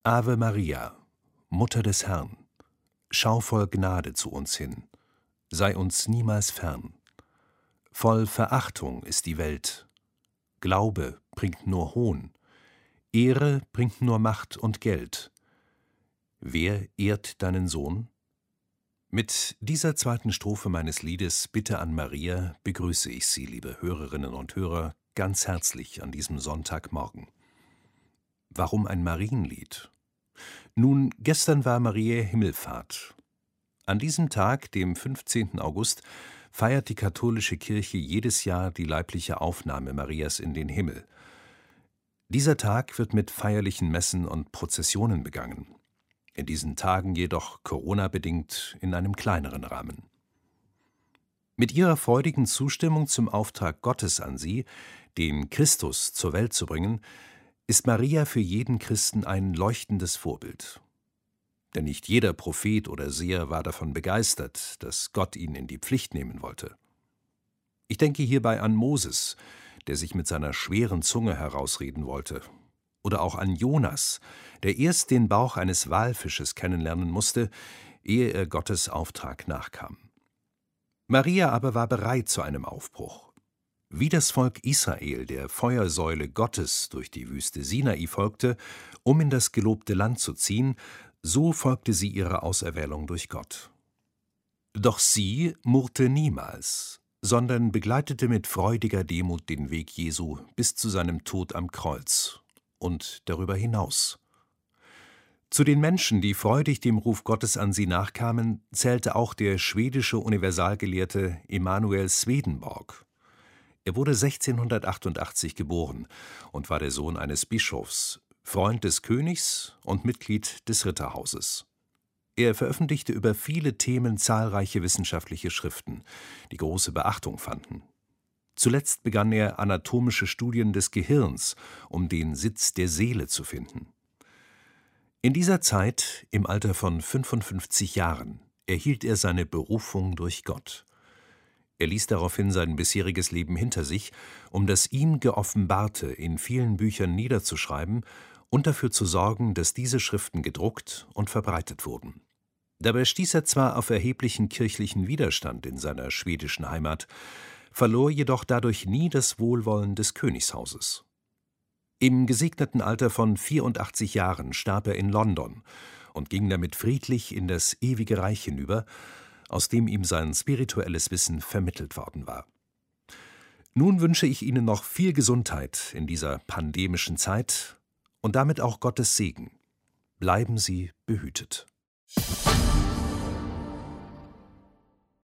Ave Maria, Mutter des Herrn, schau voll Gnade zu uns hin, sei uns niemals fern. Voll Verachtung ist die Welt, Glaube bringt nur Hohn, Ehre bringt nur Macht und Geld. Wer ehrt deinen Sohn? Mit dieser zweiten Strophe meines Liedes Bitte an Maria begrüße ich Sie, liebe Hörerinnen und Hörer, ganz herzlich an diesem Sonntagmorgen. Warum ein Marienlied? Nun, gestern war Mariä Himmelfahrt. An diesem Tag, dem 15. August, feiert die katholische Kirche jedes Jahr die leibliche Aufnahme Marias in den Himmel. Dieser Tag wird mit feierlichen Messen und Prozessionen begangen. In diesen Tagen jedoch Corona-bedingt in einem kleineren Rahmen. Mit ihrer freudigen Zustimmung zum Auftrag Gottes an sie, den Christus zur Welt zu bringen, ist Maria für jeden Christen ein leuchtendes Vorbild. Denn nicht jeder Prophet oder Seher war davon begeistert, dass Gott ihn in die Pflicht nehmen wollte. Ich denke hierbei an Moses, der sich mit seiner schweren Zunge herausreden wollte. Oder auch an Jonas, der erst den Bauch eines Walfisches kennenlernen musste, ehe er Gottes Auftrag nachkam. Maria aber war bereit zu einem Aufbruch. Wie das Volk Israel der Feuersäule Gottes durch die Wüste Sinai folgte, um in das gelobte Land zu ziehen, so folgte sie ihrer Auserwählung durch Gott. Doch sie murrte niemals, sondern begleitete mit freudiger Demut den Weg Jesu bis zu seinem Tod am Kreuz und darüber hinaus. Zu den Menschen, die freudig dem Ruf Gottes an sie nachkamen, zählte auch der schwedische Universalgelehrte Emanuel Swedenborg. Er wurde 1688 geboren und war der Sohn eines Bischofs, Freund des Königs und Mitglied des Ritterhauses. Er veröffentlichte über viele Themen zahlreiche wissenschaftliche Schriften, die große Beachtung fanden. Zuletzt begann er anatomische Studien des Gehirns, um den Sitz der Seele zu finden. In dieser Zeit, im Alter von 55 Jahren, erhielt er seine Berufung durch Gott. Er ließ daraufhin sein bisheriges Leben hinter sich, um das ihm Geoffenbarte in vielen Büchern niederzuschreiben und dafür zu sorgen, dass diese Schriften gedruckt und verbreitet wurden. Dabei stieß er zwar auf erheblichen kirchlichen Widerstand in seiner schwedischen Heimat, verlor jedoch dadurch nie das Wohlwollen des Königshauses. Im gesegneten Alter von 84 Jahren starb er in London und ging damit friedlich in das ewige Reich hinüber, aus dem ihm sein spirituelles Wissen vermittelt worden war. Nun wünsche ich Ihnen noch viel Gesundheit in dieser pandemischen Zeit und damit auch Gottes Segen. Bleiben Sie behütet.